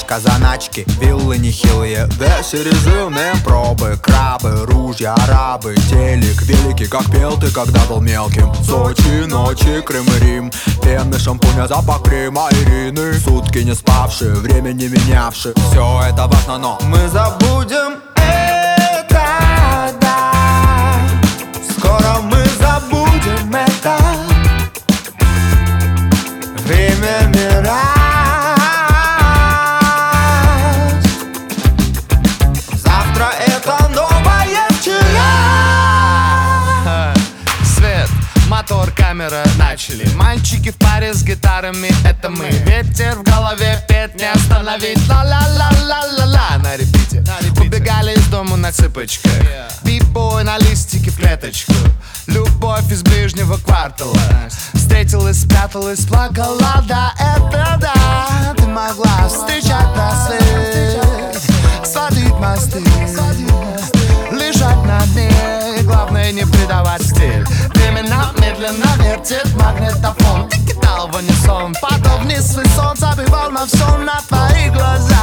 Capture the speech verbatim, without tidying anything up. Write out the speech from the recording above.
Кафешка, заначки, виллы нехилые, весь режимы, пробы, крабы, ружья, арабы, телек великий, как пел ты, когда был мелким. Сочи, ночи, Крым и Рим, пены, шампуня, запах крема, Ирины. Сутки не спавшие, время не менявшие. Все это важно, но мы забудем это, да. Скоро мы забудем это. Время мирать. Завтра это новое вчера. Свет, мотор, камера, начали. Мальчики в паре с гитарами, это мы. Ветер в голове, петь не остановить. Ла-ла-ла-ла-ла-ла на репите. Убегали из дома на цыпочках. Бибой на листике в клеточку. Любовь из ближнего квартала. Встретилась, спряталась, плакала. Да, это да. Ты могла встречать рассвет, сводить мосты, лежать на дне. Главное не предавать стиль. Времена медленно вертит магнитофон. Ты кидал в унисон, падал вниз свой сон, забивал на все на твои глаза.